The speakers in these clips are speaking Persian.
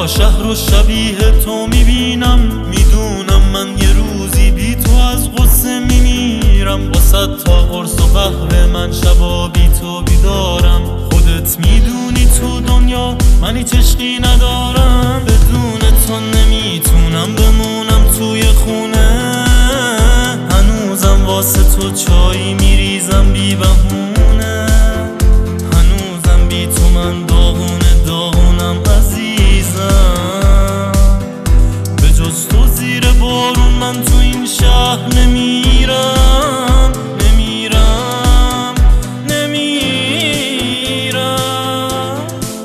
شهر و شبیه تو میبینم، میدونم من یه روزی بی تو از غصه میمیرم. با 100 تا قرص و قهوه من شبا بی تو بیدارم. خودت میدونی تو دنیا من هیچ عشقی ندارم. بدون تو نمیتونم بمونم توی خونه، هنوزم واسه تو چایی میریزم بی بهونه. هنوزم بی تو من داغونم عزیزم. به جز تو زیر بارون من تو این شهر نمیرم، نمیرم، نمیرم.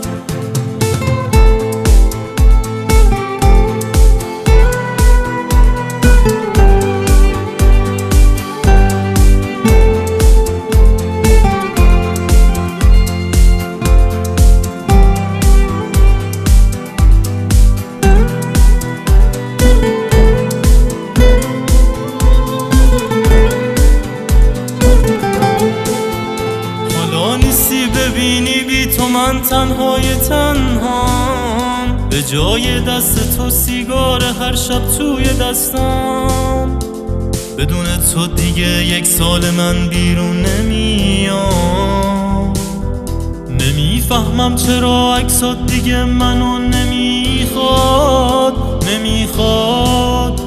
ببینی بی تو من تنهای تنهام، به جای دست تو سیگار هر شب توی دستم. بدون تو دیگه 1 سال من بیرون نمیام. نمیفهمم چرا عکسات دیگه منو نمیخواد، نمیخواد،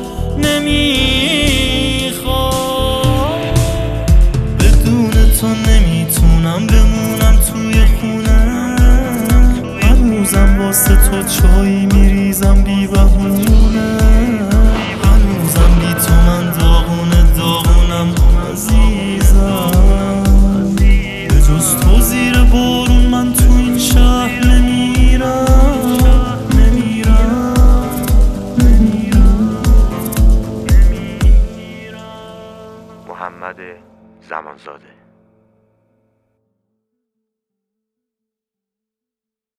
نمیخواد. بدون تو نمیتونم بمونم توی خونه، هنوزم واسه تو چایی میریزم بی بهونه. هنوزم بی تو من داغونم عزیزم. به جز تو زیر بارون من تو این شهر نمیرم، نمیرم، نمیرم. محمد زمانزاده.